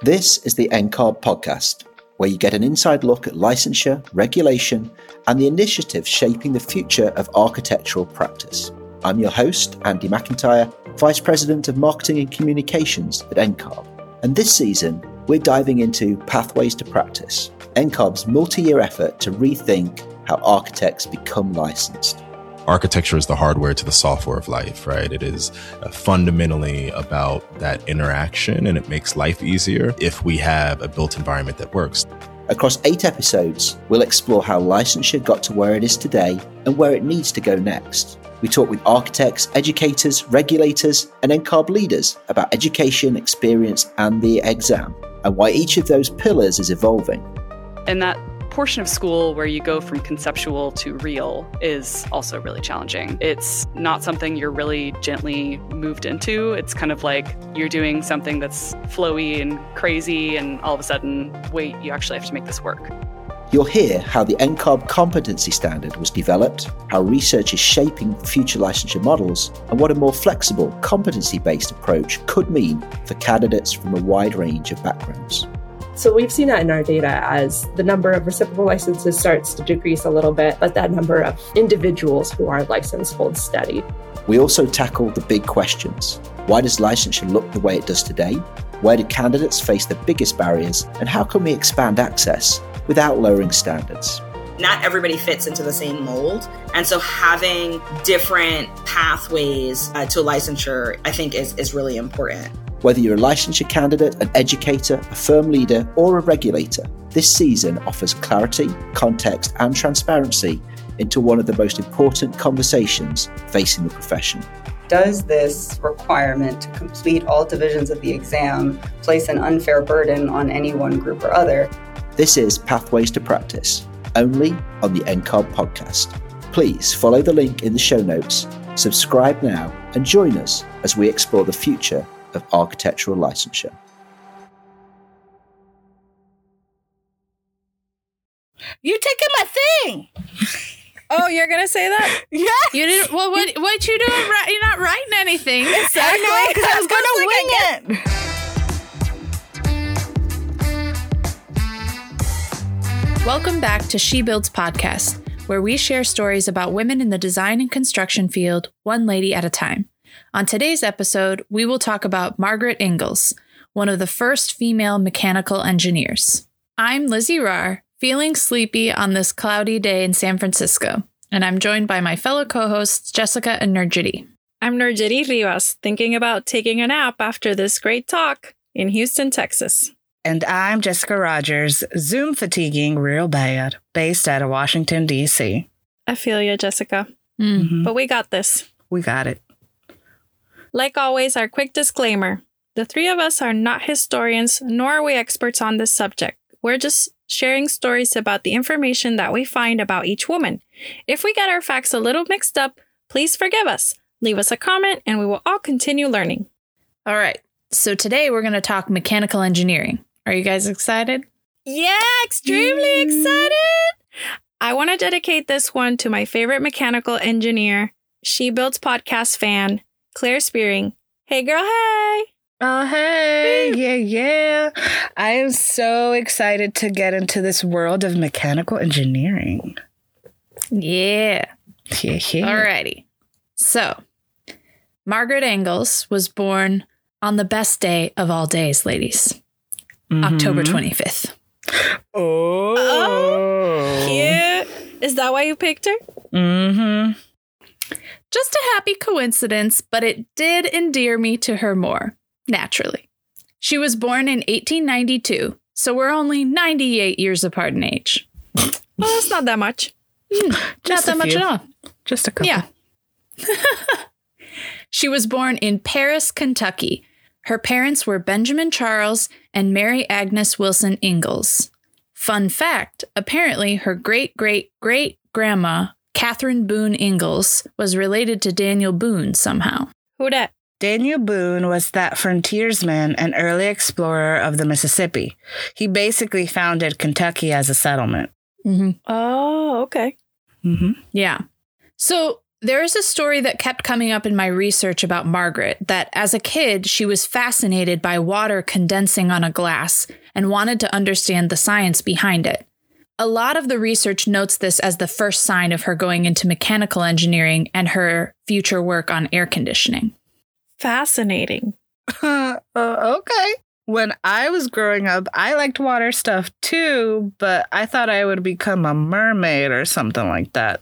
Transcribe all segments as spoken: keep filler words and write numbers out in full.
This is the N C A R B podcast, where you get an inside look at licensure, regulation, and the initiatives shaping the future of architectural practice. I'm your host, Andy McIntyre, Vice President of Marketing and Communications at N C A R B. And this season, we're diving into Pathways to Practice, N C A R B's multi-year effort to rethink how architects become licensed. Architecture is the hardware to the software of life, right? It is uh, fundamentally about that interaction, and it makes life easier if we have a built environment that works. Across eight episodes, we'll explore how licensure got to where it is today and where it needs to go next. We talk with architects, educators, regulators, and N C A R B leaders about education, experience, and the exam, and why each of those pillars is evolving. And that portion of school where you go from conceptual to real is also really challenging. It's not something you're really gently moved into. It's kind of like you're doing something that's flowy and crazy, and all of a sudden, wait, you actually have to make this work. You'll hear how the N C A R B competency standard was developed, how research is shaping future licensure models, and what a more flexible, competency-based approach could mean for candidates from a wide range of backgrounds. So we've seen that in our data as the number of reciprocal licenses starts to decrease a little bit, but that number of individuals who are licensed holds steady. We also tackle the big questions. Why does licensure look the way it does today? Where do candidates face the biggest barriers? And how can we expand access without lowering standards? Not everybody fits into the same mold. And so having different pathways uh, to licensure, I think, is, is really important. Whether you're a licensure candidate, an educator, a firm leader, or a regulator, this season offers clarity, context, and transparency into one of the most important conversations facing the profession. Does this requirement to complete all divisions of the exam place an unfair burden on any one group or other? This is Pathways to Practice, only on the N C A R B podcast. Please follow the link in the show notes, subscribe now, and join us as we explore the future of architectural licensure. You taking my thing? Oh, you're gonna say that? Yeah. You didn't. Well, what? What you doing? You're not writing anything. Exactly. I know, because I was gonna wing it. Welcome back to She Builds Podcast, where we share stories about women in the design and construction field, one lady at a time. On today's episode, we will talk about Margaret Ingalls, one of the first female mechanical engineers. I'm Lizzie Rahr, feeling sleepy on this cloudy day in San Francisco, and I'm joined by my fellow co-hosts Jessica and Nurjity. I'm Nurjity Rivas, thinking about taking a nap after this great talk in Houston, Texas. And I'm Jessica Rogers, Zoom fatiguing real bad, based out of Washington, D C. I feel you, Jessica. Mm-hmm. But we got this. We got it. Like always, our quick disclaimer. The three of us are not historians, nor are we experts on this subject. We're just sharing stories about the information that we find about each woman. If we get our facts a little mixed up, please forgive us. Leave us a comment, and we will all continue learning. All right. So today we're going to talk mechanical engineering. Are you guys excited? Yeah, extremely mm. excited. I want to dedicate this one to my favorite mechanical engineer, She Builds podcast fan, Claire Spearing. Hey, girl, hey. Oh, hey. Yeah, yeah. I am so excited to get into this world of mechanical engineering. Yeah. Yeah, yeah. Alrighty. So, Margaret Ingalls was born on the best day of all days, ladies. Mm-hmm. October twenty-fifth. Oh. Oh, cute. Is that why you picked her? Mm-hmm. Just a happy coincidence, but it did endear me to her more, naturally. She was born in eighteen ninety-two, so we're only ninety-eight years apart in age. Well, that's not that much. Mm, not that much few. at all. Just a couple. Yeah. She was born in Paris, Kentucky. Her parents were Benjamin Charles and Mary Agnes Wilson Ingalls. Fun fact, apparently her great-great-great-grandma, Catherine Boone Ingalls, was related to Daniel Boone somehow. Who dat? Daniel Boone was that frontiersman and early explorer of the Mississippi. He basically founded Kentucky as a settlement. Mm-hmm. Oh, okay. Mm-hmm. Yeah. So There is a story that kept coming up in my research about Margaret that as a kid, she was fascinated by water condensing on a glass and wanted to understand the science behind it. A lot of the research notes this as the first sign of her going into mechanical engineering and her future work on air conditioning. Fascinating. uh, okay. When I was growing up, I liked water stuff too, but I thought I would become a mermaid or something like that.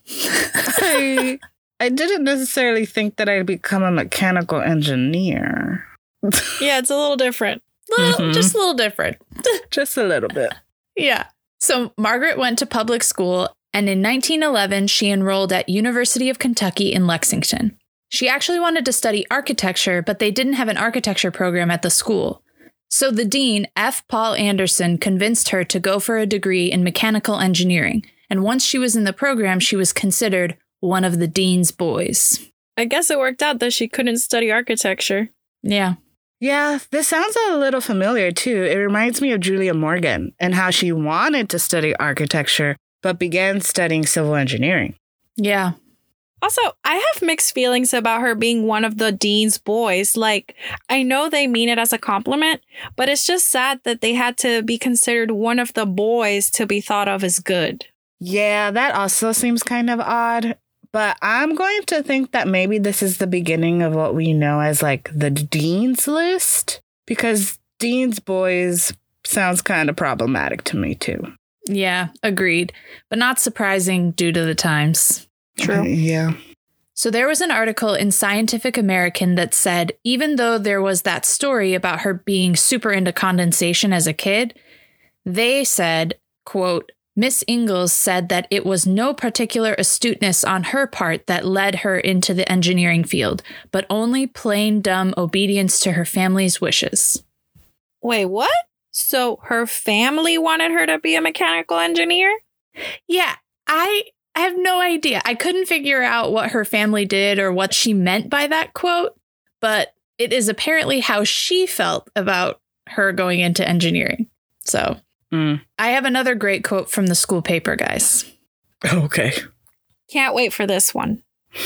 I, I didn't necessarily think that I'd become a mechanical engineer. Yeah, it's a little different. Little, mm-hmm. Just a little different. Just a little bit. Yeah. So Margaret went to public school, and in nineteen eleven, she enrolled at University of Kentucky in Lexington. She actually wanted to study architecture, but they didn't have an architecture program at the school. So the dean, F. Paul Anderson, convinced her to go for a degree in mechanical engineering. And once she was in the program, she was considered one of the dean's boys. I guess it worked out that she couldn't study architecture. Yeah. Yeah, this sounds a little familiar, too. It reminds me of Julia Morgan and how she wanted to study architecture, but began studying civil engineering. Yeah. Also, I have mixed feelings about her being one of the dean's boys. Like, I know they mean it as a compliment, but it's just sad that they had to be considered one of the boys to be thought of as good. Yeah, that also seems kind of odd. But I'm going to think that maybe this is the beginning of what we know as like the dean's list, because dean's boys sounds kind of problematic to me, too. Yeah, agreed. But not surprising due to the times. True. Uh, yeah. So there was an article in Scientific American that said, even though there was that story about her being super into condensation as a kid, they said, quote, Miss Ingalls said that it was no particular astuteness on her part that led her into the engineering field, but only plain dumb obedience to her family's wishes. Wait, what? So her family wanted her to be a mechanical engineer? Yeah, I... I have no idea. I couldn't figure out what her family did or what she meant by that quote, but it is apparently how she felt about her going into engineering. So mm. I have another great quote from the school paper, guys. Okay. Can't wait for this one.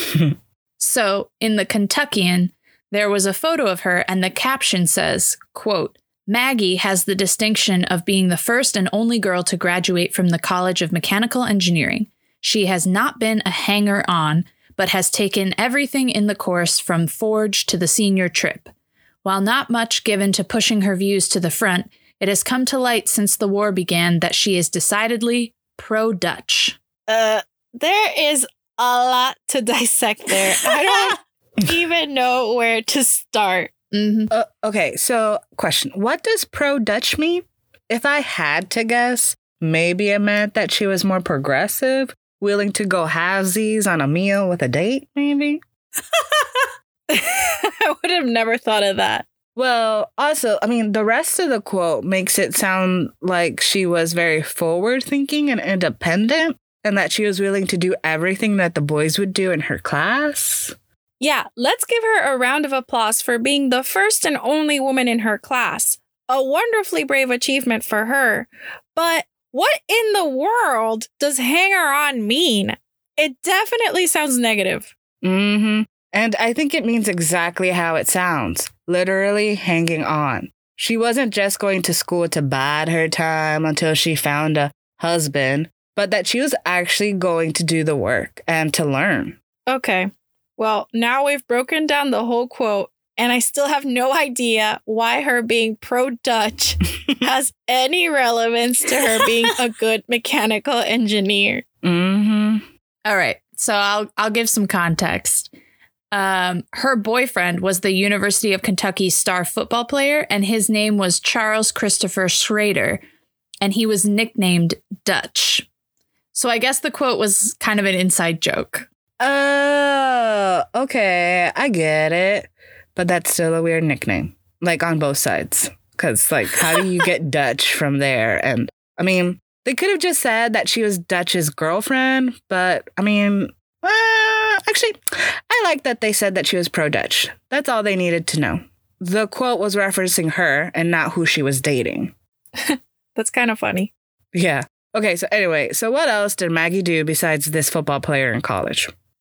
So in the Kentuckian, there was a photo of her and the caption says, quote, Maggie has the distinction of being the first and only girl to graduate from the College of Mechanical Engineering. She has not been a hanger-on, but has taken everything in the course from Forge to the senior trip. While not much given to pushing her views to the front, it has come to light since the war began that she is decidedly pro-Dutch. Uh, there is a lot to dissect there. I don't even know where to start. Mm-hmm. Uh, okay, so question. What does pro-Dutch mean? If I had to guess, maybe it meant that she was more progressive. Willing to go halvesies on a meal with a date, maybe? I would have never thought of that. Well, also, I mean, the rest of the quote makes it sound like she was very forward-thinking and independent, and that she was willing to do everything that the boys would do in her class. Yeah, let's give her a round of applause for being the first and only woman in her class. A wonderfully brave achievement for her. But what in the world does hanger-on mean? It definitely sounds negative. Mm-hmm. And I think it means exactly how it sounds. Literally hanging on. She wasn't just going to school to bide her time until she found a husband, but that she was actually going to do the work and to learn. Okay. Well, now we've broken down the whole quote, and I still have no idea why her being pro-Dutch has any relevance to her being a good mechanical engineer. Mm-hmm. All right. So I'll I'll give some context. Um, her boyfriend was the University of Kentucky star football player, and his name was Charles Christopher Schrader, and he was nicknamed Dutch. So I guess the quote was kind of an inside joke. Oh, okay. I get it. But that's still a weird nickname, like on both sides. Because, like, how do you get Dutch from there? And, I mean, they could have just said that she was Dutch's girlfriend. But, I mean, uh, actually, I like that they said that she was pro-Dutch. That's all they needed to know. The quote was referencing her and not who she was dating. That's kind of funny. Yeah. Okay, so anyway, so what else did Maggie do besides this football player in college?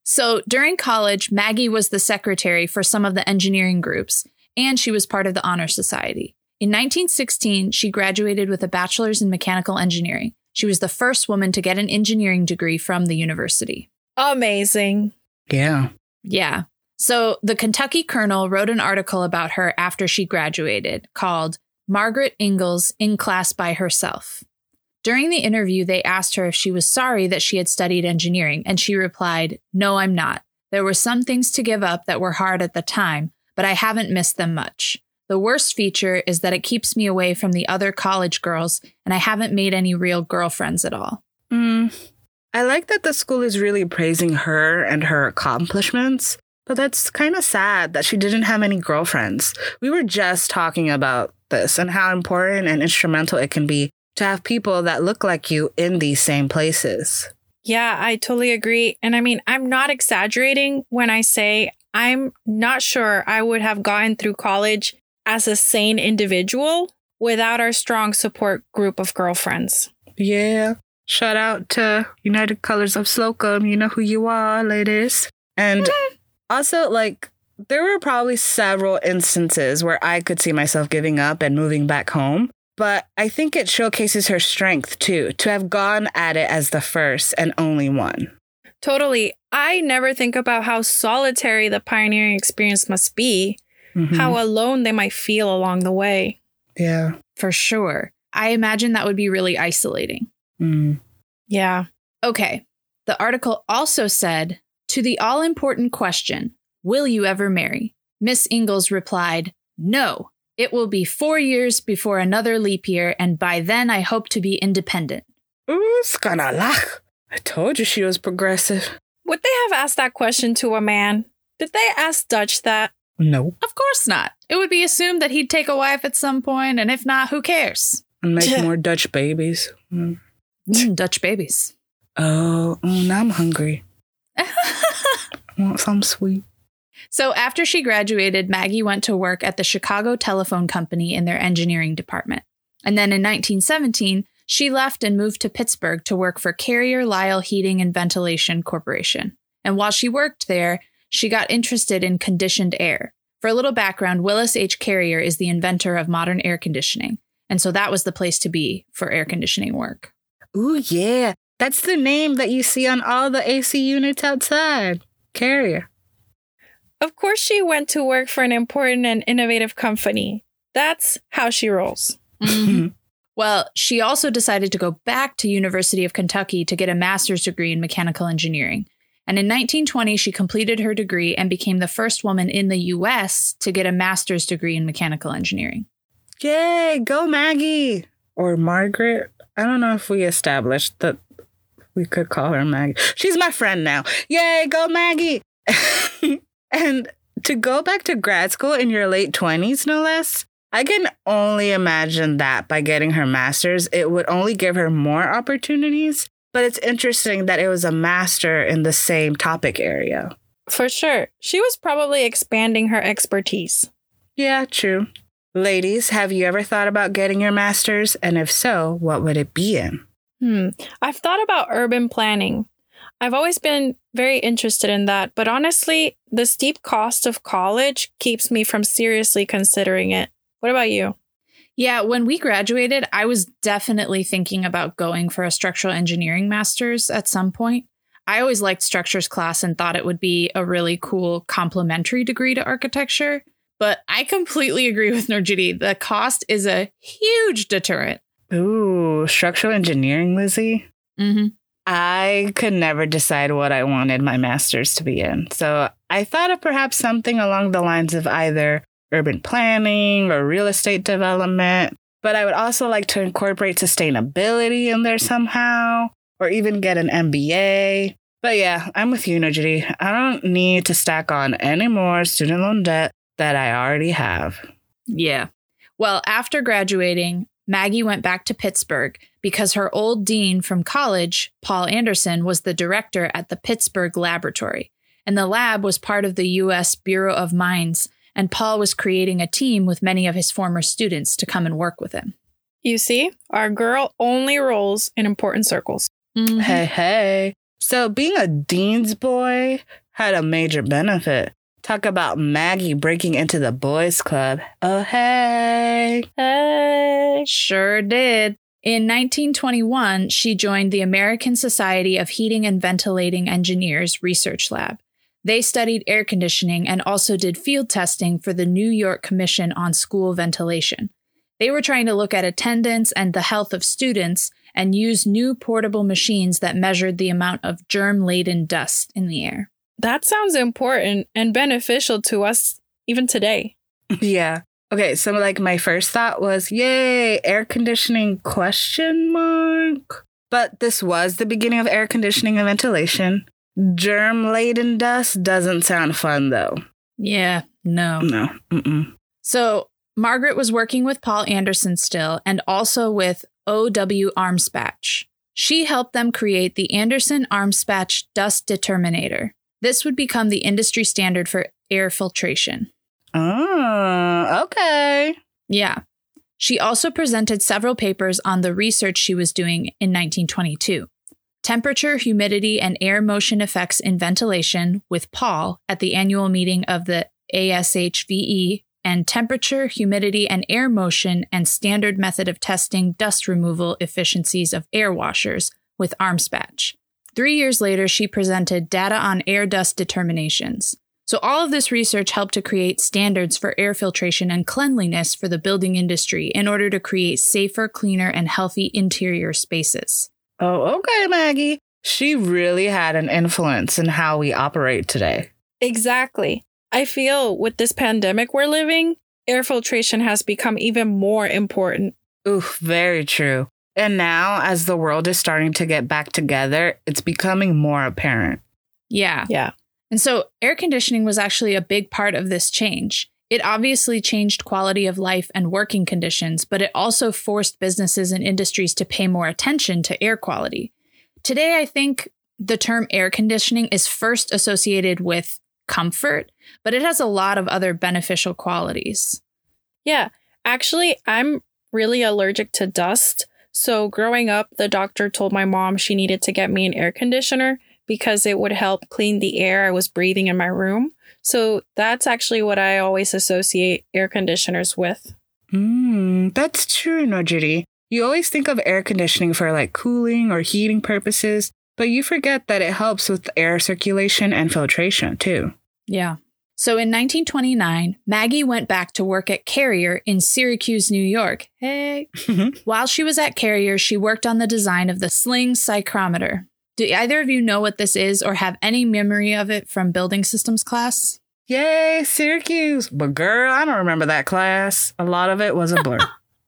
So during college, Maggie was the secretary for some of the engineering groups, and she was part of the Honor Society. In nineteen sixteen, she graduated with a bachelor's in mechanical engineering. She was the first woman to get an engineering degree from the university. Amazing. Yeah. Yeah. So the Kentucky Colonel wrote an article about her after she graduated called Margaret Ingalls in Class by Herself. During the interview, they asked her if she was sorry that she had studied engineering, and she replied, "No, I'm not. There were some things to give up that were hard at the time, but I haven't missed them much. The worst feature is that it keeps me away from the other college girls, and I haven't made any real girlfriends at all." Mm. I like that the school is really praising her and her accomplishments, but that's kind of sad that she didn't have any girlfriends. We were just talking about this and how important and instrumental it can be to have people that look like you in these same places. Yeah, I totally agree. And I mean, I'm not exaggerating when I say I'm not sure I would have gotten through college as a sane individual without our strong support group of girlfriends. Yeah. Shout out to United Colors of Slocum. You know who you are, ladies. And also, like, there were probably several instances where I could see myself giving up and moving back home. But I think it showcases her strength, too, to have gone at it as the first and only one. Totally. I never think about how solitary the pioneering experience must be, mm-hmm. how alone they might feel along the way. Yeah. For sure. I imagine that would be really isolating. Mm. Yeah. Okay. The article also said, to the all-important question, will you ever marry? Miss Ingalls replied, no. It will be four years before another leap year, and by then I hope to be independent. Ooh, skanalach. I told you she was progressive. Would they have asked that question to a man? Did they ask Dutch that? No. Of course not. It would be assumed that he'd take a wife at some point, and if not, who cares? And make more Dutch babies. Mm. Mm, Dutch babies. Oh, oh, now I'm hungry. I want some sweet. So after she graduated, Maggie went to work at the Chicago Telephone Company in their engineering department. And then in nineteen seventeen, she left and moved to Pittsburgh to work for Carrier Lyle Heating and Ventilation Corporation. And while she worked there, she got interested in conditioned air. For a little background, Willis H. Carrier is the inventor of modern air conditioning. And so that was the place to be for air conditioning work. Ooh, yeah. That's the name that you see on all the A C units outside. Carrier. Of course she went to work for an important and innovative company. That's how she rolls. Mm-hmm. Well, she also decided to go back to University of Kentucky to get a master's degree in mechanical engineering. And in nineteen twenty, she completed her degree and became the first woman in the U S to get a master's degree in mechanical engineering. Yay, go Maggie! Or Margaret. I don't know if we established that we could call her Maggie. She's my friend now. Yay, go Maggie! And to go back to grad school in your late twenties, no less, I can only imagine that by getting her master's, it would only give her more opportunities. But it's interesting that it was a master in the same topic area. For sure. She was probably expanding her expertise. Yeah, true. Ladies, have you ever thought about getting your master's? And if so, what would it be in? Hmm. I've thought about urban planning. I've always been very interested in that, but honestly, the steep cost of college keeps me from seriously considering it. What about you? Yeah, when we graduated, I was definitely thinking about going for a structural engineering master's at some point. I always liked structures class and thought it would be a really cool complementary degree to architecture. But I completely agree with Nurjiti. The cost is a huge deterrent. Ooh, structural engineering, Lizzie? Mm-hmm. I could never decide what I wanted my master's to be in. So I thought of perhaps something along the lines of either urban planning or real estate development. But I would also like to incorporate sustainability in there somehow, or even get an M B A. But yeah, I'm with you, Nurjiti. I don't need to stack on any more student loan debt that I already have. Yeah. Well, after graduating, Maggie went back to Pittsburgh because her old dean from college, Paul Anderson, was the director at the Pittsburgh Laboratory. And the lab was part of the U S Bureau of Mines. And Paul was creating a team with many of his former students to come and work with him. You see, our girl only rolls in important circles. Mm-hmm. Hey, hey. So being a dean's boy had a major benefit. Talk about Maggie breaking into the boys' club. Oh, hey. Hey. Sure did. In nineteen twenty-one, she joined the American Society of Heating and Ventilating Engineers Research Lab. They studied air conditioning and also did field testing for the New York Commission on School Ventilation. They were trying to look at attendance and the health of students and use new portable machines that measured the amount of germ-laden dust in the air. That sounds important and beneficial to us even today. Yeah. Okay, so like my first thought was, yay, air conditioning question mark. But this was the beginning of air conditioning and ventilation. Germ-laden dust doesn't sound fun, though. Yeah, no. No. Mm-mm. So Margaret was working with Paul Anderson still and also with O W Armspatch. She helped them create the Anderson Armspatch Dust Determinator. This would become the industry standard for air filtration. Oh, okay. Yeah. She also presented several papers on the research she was doing in nineteen twenty-two. Temperature, humidity, and air motion effects in ventilation with Paul at the annual meeting of the A S H V E, and temperature, humidity, and air motion and standard method of testing dust removal efficiencies of air washers with Armspatch. Three years later, she presented data on air dust determinations. So all of this research helped to create standards for air filtration and cleanliness for the building industry in order to create safer, cleaner, and healthy interior spaces. Oh, okay, Maggie. She really had an influence in how we operate today. Exactly. I feel with this pandemic we're living, air filtration has become even more important. Oof, very true. And now, as the world is starting to get back together, it's becoming more apparent. Yeah. Yeah. And so air conditioning was actually a big part of this change. It obviously changed quality of life and working conditions, but it also forced businesses and industries to pay more attention to air quality. Today, I think the term air conditioning is first associated with comfort, but it has a lot of other beneficial qualities. Yeah, actually, I'm really allergic to dust. So growing up, the doctor told my mom she needed to get me an air conditioner because it would help clean the air I was breathing in my room. So that's actually what I always associate air conditioners with. Mm, that's true, Nojiri. You always think of air conditioning for like cooling or heating purposes, but you forget that it helps with air circulation and filtration too. Yeah. So in nineteen twenty-nine, Maggie went back to work at Carrier in Syracuse, New York. Hey. While she was at Carrier, she worked on the design of the sling psychrometer. Do either of you know what this is or have any memory of it from building systems class? Yay, Syracuse. But girl, I don't remember that class. A lot of it was a blur.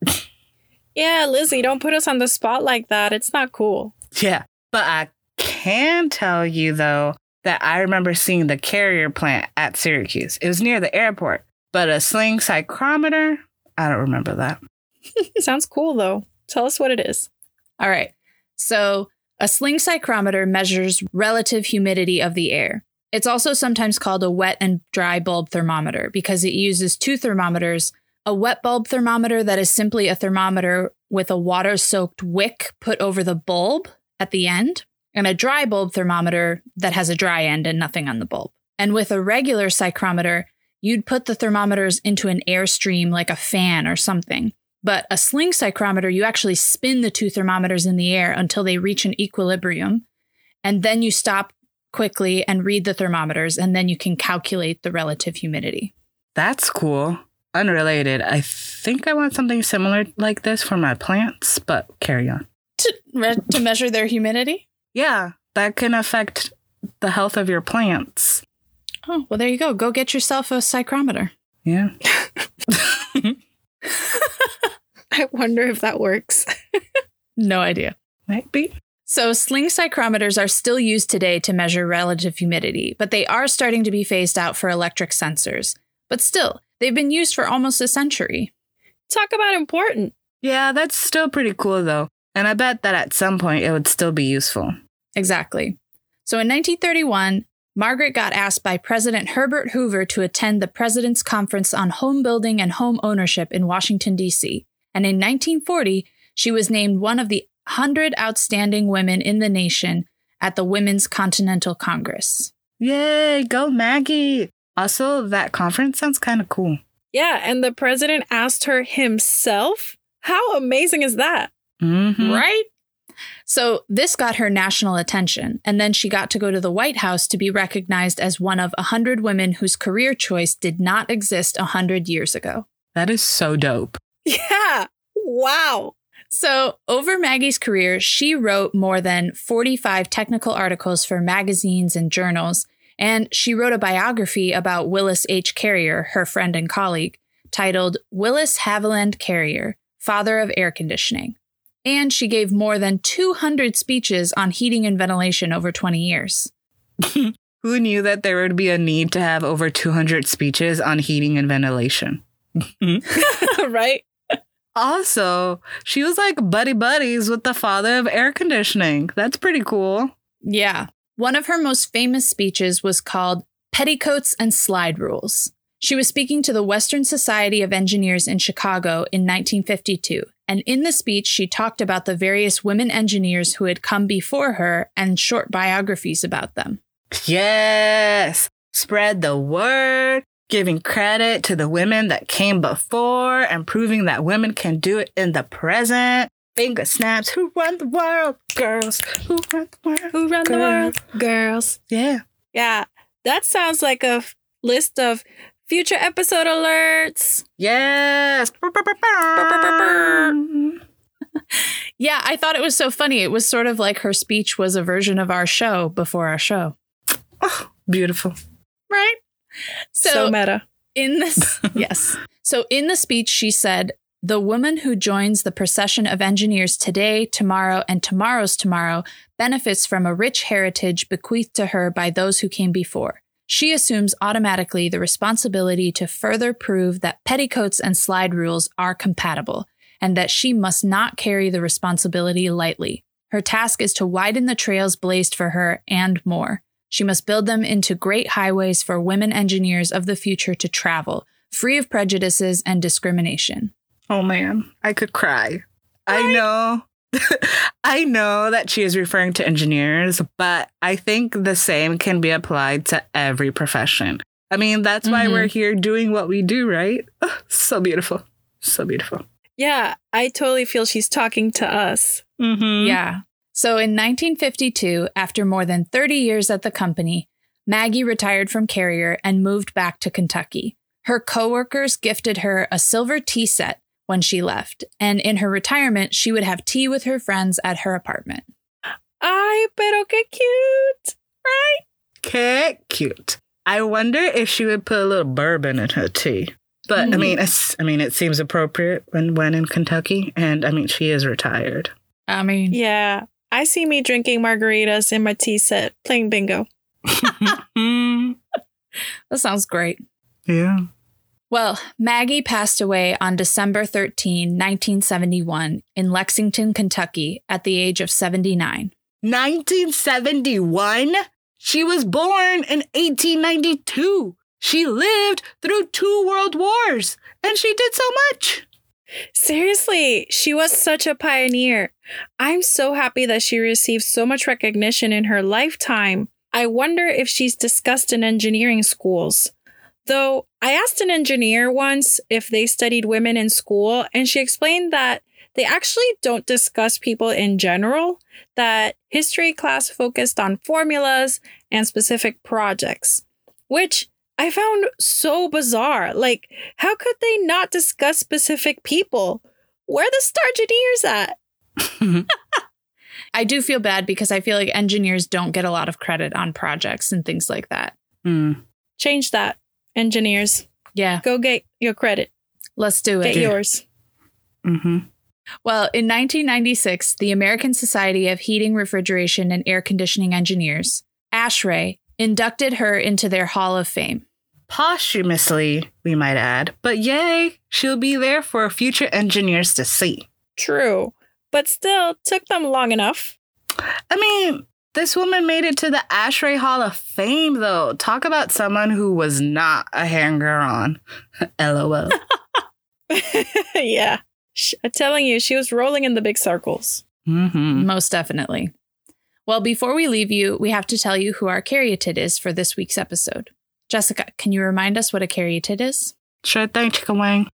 Yeah, Lizzie, don't put us on the spot like that. It's not cool. Yeah, but I can tell you, though, that I remember seeing the Carrier plant at Syracuse. It was near the airport, but a sling psychrometer, I don't remember that. Sounds cool, though. Tell us what it is. All right. So a sling psychrometer measures relative humidity of the air. It's also sometimes called a wet and dry bulb thermometer because it uses two thermometers, a wet bulb thermometer that is simply a thermometer with a water-soaked wick put over the bulb at the end, and a dry bulb thermometer that has a dry end and nothing on the bulb. And with a regular psychrometer, you'd put the thermometers into an airstream like a fan or something. But a sling psychrometer, you actually spin the two thermometers in the air until they reach an equilibrium, and then you stop quickly and read the thermometers, and then you can calculate the relative humidity. That's cool. Unrelated. I think I want something similar like this for my plants, but carry on. To, re- to measure their humidity? Yeah, that can affect the health of your plants. Oh, well, there you go. Go get yourself a psychrometer. Yeah. I wonder if that works. No idea. Might be. So sling psychrometers are still used today to measure relative humidity, but they are starting to be phased out for electric sensors. But still, they've been used for almost a century. Talk about important. Yeah, that's still pretty cool, though. And I bet that at some point it would still be useful. Exactly. So in nineteen thirty-one, Margaret got asked by President Herbert Hoover to attend the President's Conference on Home Building and Home Ownership in Washington, D C. And in nineteen forty, she was named one of the one hundred outstanding women in the nation at the Women's Continental Congress. Yay, go Maggie. Also, that conference sounds kind of cool. Yeah, and the president asked her himself? How amazing is that? Mm-hmm. Right? So this got her national attention, and then she got to go to the White House to be recognized as one of one hundred women whose career choice did not exist one hundred years ago. That is so dope. Yeah. Wow. So over Maggie's career, she wrote more than forty-five technical articles for magazines and journals, and she wrote a biography about Willis H. Carrier, her friend and colleague, titled Willis Haviland Carrier, Father of Air Conditioning. And she gave more than two hundred speeches on heating and ventilation over twenty years. Who knew that there would be a need to have over two hundred speeches on heating and ventilation? Right? Also, she was like buddy buddies with the father of air conditioning. That's pretty cool. Yeah. One of her most famous speeches was called Petticoats and Slide Rules. She was speaking to the Western Society of Engineers in Chicago in nineteen fifty-two. And in the speech, she talked about the various women engineers who had come before her and short biographies about them. Yes. Spread the word. Giving credit to the women that came before and proving that women can do it in the present. Finger snaps. Who run the world? Girls. Who run the world? Who run the world? Girls. Yeah. Yeah. That sounds like a f- list of future episode alerts. Yes. Yeah, I thought it was so funny. It was sort of like her speech was a version of our show before our show. Oh, beautiful. Right? So, so meta. In this, yes. So in the speech, she said, the woman who joins the procession of engineers today, tomorrow, and tomorrow's tomorrow benefits from a rich heritage bequeathed to her by those who came before. She assumes automatically the responsibility to further prove that petticoats and slide rules are compatible, and that she must not carry the responsibility lightly. Her task is to widen the trails blazed for her and more. She must build them into great highways for women engineers of the future to travel, free of prejudices and discrimination. Oh, man, I could cry. Right? I know. I know that she is referring to engineers, but I think the same can be applied to every profession. I mean, that's why mm-hmm. we're here doing what we do, right? Oh, so beautiful. So beautiful. Yeah, I totally feel she's talking to us. Mm-hmm. Yeah. So in nineteen fifty-two, after more than thirty years at the company, Maggie retired from Carrier and moved back to Kentucky. Her coworkers gifted her a silver tea set when she left, and in her retirement, she would have tea with her friends at her apartment. Ay, pero qué cute, right? Que cute. I wonder if she would put a little bourbon in her tea. But, mm. I mean, it's, I mean, it seems appropriate when, when in Kentucky, and, I mean, she is retired. I mean... Yeah. I see me drinking margaritas in my tea set, playing bingo. That sounds great. Yeah. Well, Maggie passed away on December thirteenth, nineteen seventy-one, in Lexington, Kentucky, at the age of seventy-nine. nineteen seventy-one? She was born in eighteen ninety-two. She lived through two world wars, and she did so much. Seriously, she was such a pioneer. I'm so happy that she received so much recognition in her lifetime. I wonder if she's discussed in engineering schools. Though I asked an engineer once if they studied women in school, and she explained that they actually don't discuss people in general, that history class focused on formulas and specific projects, which I found so bizarre. Like, how could they not discuss specific people? Where are the Stargineers at? I do feel bad because I feel like engineers don't get a lot of credit on projects and things like that. Mm. Change that, engineers. Yeah. Go get your credit. Let's do it. Get yours. Mm-hmm. Well, in nineteen ninety-six, the American Society of Heating, Refrigeration, and Air Conditioning Engineers, ASHRAE, inducted her into their Hall of Fame. Posthumously, we might add. But yay, she'll be there for future engineers to see. True. But still, took them long enough. I mean, this woman made it to the ASHRAE Hall of Fame, though. Talk about someone who was not a hanger-on. LOL. Yeah. I'm telling you, she was rolling in the big circles. Mm-hmm. Most definitely. Well, before we leave you, we have to tell you who our caryatid is for this week's episode. Jessica, can you remind us what a caryatid is? Sure thing, Chicken Wing.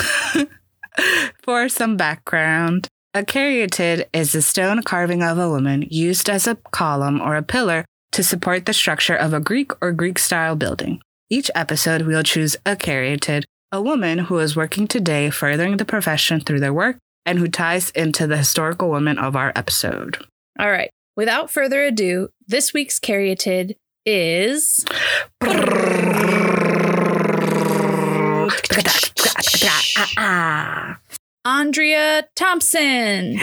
For some background, a caryatid is a stone carving of a woman used as a column or a pillar to support the structure of a Greek or Greek-style building. Each episode, we'll choose a caryatid, a woman who is working today furthering the profession through their work and who ties into the historical woman of our episode. All right. Without further ado, this week's caryatid is... Andrea Thompson.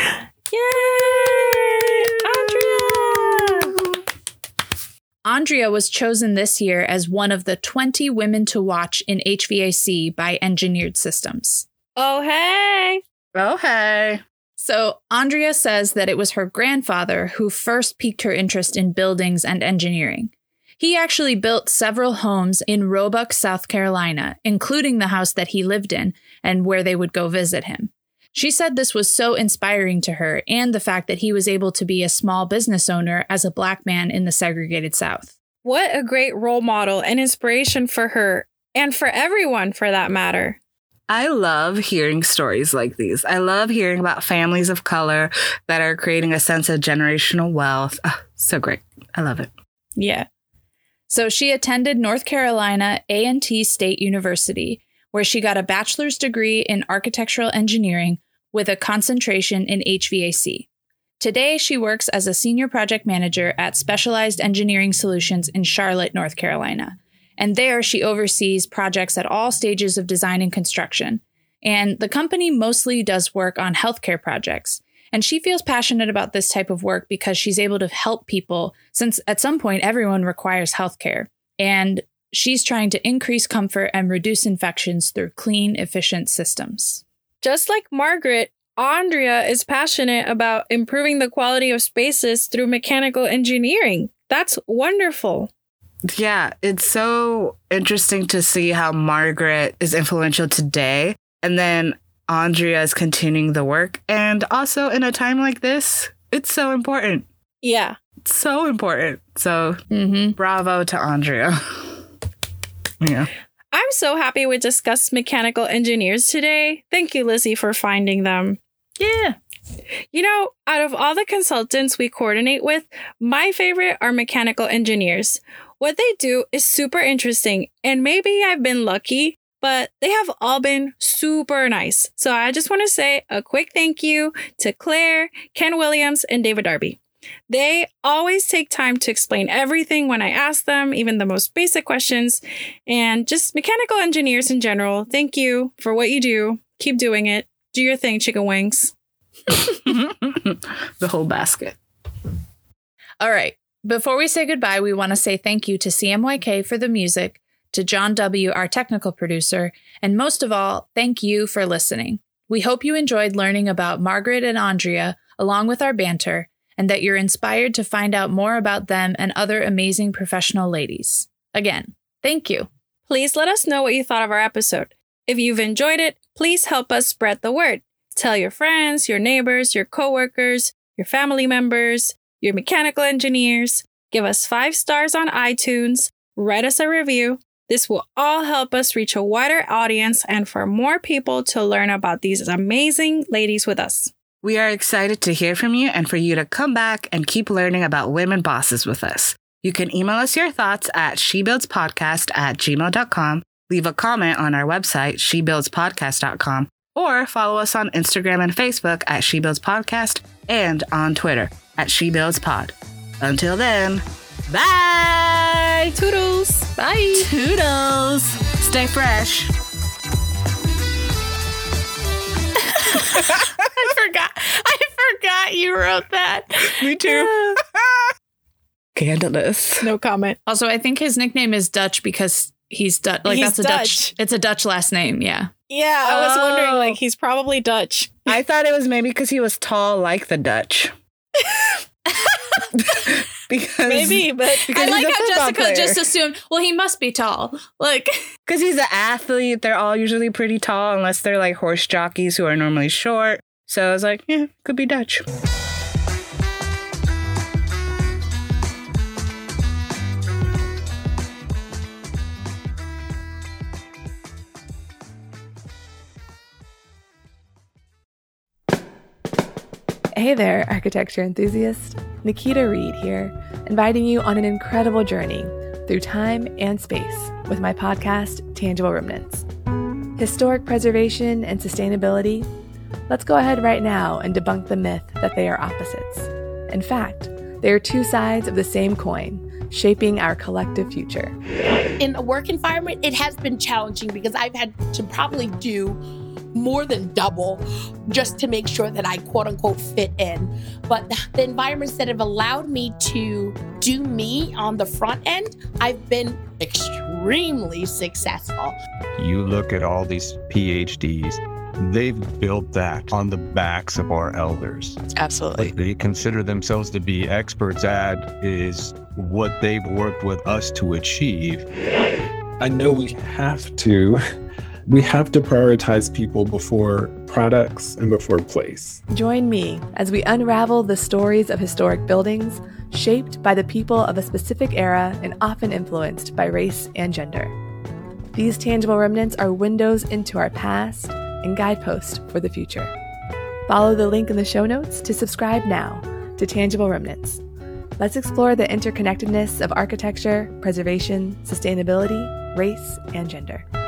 Yay! Andrea! Andrea was chosen this year as one of the twenty women to watch in H V A C by Engineered Systems. Oh, hey! Oh, hey. So Andrea says that it was her grandfather who first piqued her interest in buildings and engineering. He actually built several homes in Roebuck, South Carolina, including the house that he lived in and where they would go visit him. She said this was so inspiring to her, and the fact that he was able to be a small business owner as a Black man in the segregated South. What a great role model and inspiration for her, and for everyone for that matter. I love hearing stories like these. I love hearing about families of color that are creating a sense of generational wealth. Oh, so great. I love it. Yeah. So she attended North Carolina A and T State University, where she got a bachelor's degree in architectural engineering with a concentration in H V A C. Today, she works as a senior project manager at Specialized Engineering Solutions in Charlotte, North Carolina. And there, she oversees projects at all stages of design and construction. And the company mostly does work on healthcare projects. And she feels passionate about this type of work because she's able to help people, since at some point everyone requires healthcare. And she's trying to increase comfort and reduce infections through clean, efficient systems. Just like Margaret, Andrea is passionate about improving the quality of spaces through mechanical engineering. That's wonderful. Yeah, it's so interesting to see how Margaret is influential today. And then Andrea is continuing the work. And also in a time like this, it's so important. Yeah. It's so important. So Mm-hmm. bravo to Andrea. Yeah. I'm so happy we discussed mechanical engineers today. Thank you, Lizzie, for finding them. Yeah. You know, out of all the consultants we coordinate with, my favorite are mechanical engineers. What they do is super interesting, and maybe I've been lucky, but they have all been super nice. So I just want to say a quick thank you to Claire, Ken Williams, and David Darby. They always take time to explain everything when I ask them, even the most basic questions. And just mechanical engineers in general, thank you for what you do. Keep doing it. Do your thing, chicken wings. The whole basket. All right. Before we say goodbye, we want to say thank you to C M Y K for the music, to John W., our technical producer, and most of all, thank you for listening. We hope you enjoyed learning about Margaret and Andrea, along with our banter, and that you're inspired to find out more about them and other amazing professional ladies. Again, thank you. Please let us know what you thought of our episode. If you've enjoyed it, please help us spread the word. Tell your friends, your neighbors, your coworkers, your family members, your mechanical engineers. Give us five stars on iTunes. Write us a review. This will all help us reach a wider audience and for more people to learn about these amazing ladies with us. We are excited to hear from you and for you to come back and keep learning about women bosses with us. You can email us your thoughts at shebuildspodcast at gmail dot com, leave a comment on our website, she builds podcast dot com, or follow us on Instagram and Facebook at shebuildspodcast and on Twitter at shebuildspod. Until then, bye! Toodles! Bye! Toodles! Stay fresh. I forgot. I forgot you wrote that. Me too. Scandalous. No comment. Also, I think his nickname is Dutch because he's Dutch. Like He's that's a Dutch. Dutch. It's a Dutch last name. Yeah. Yeah, I was wondering, Oh. like, he's probably Dutch. I thought it was maybe because he was tall like the Dutch. because Maybe, but because I like he's a how football Jessica player. just assumed, well, he must be tall. Like, Because he's an athlete, they're all usually pretty tall unless they're like horse jockeys who are normally short. So I was like, yeah, could be Dutch. Hey there, architecture enthusiast. Nikita Reed here, inviting you on an incredible journey through time and space with my podcast, Tangible Remnants. Historic preservation and sustainability? Let's go ahead right now and debunk the myth that they are opposites. In fact, they are two sides of the same coin, shaping our collective future. In a work environment, it has been challenging because I've had to probably do more than double just to make sure that I quote unquote fit in. But the environments that have allowed me to do me on the front end, I've been extremely successful. You look at all these P H Ds, they've built that on the backs of our elders. Absolutely. What they consider themselves to be experts at is what they've worked with us to achieve. I know we have to We have to prioritize people before products and before place. Join me as we unravel the stories of historic buildings shaped by the people of a specific era and often influenced by race and gender. These tangible remnants are windows into our past and guideposts for the future. Follow the link in the show notes to subscribe now to Tangible Remnants. Let's explore the interconnectedness of architecture, preservation, sustainability, race, and gender.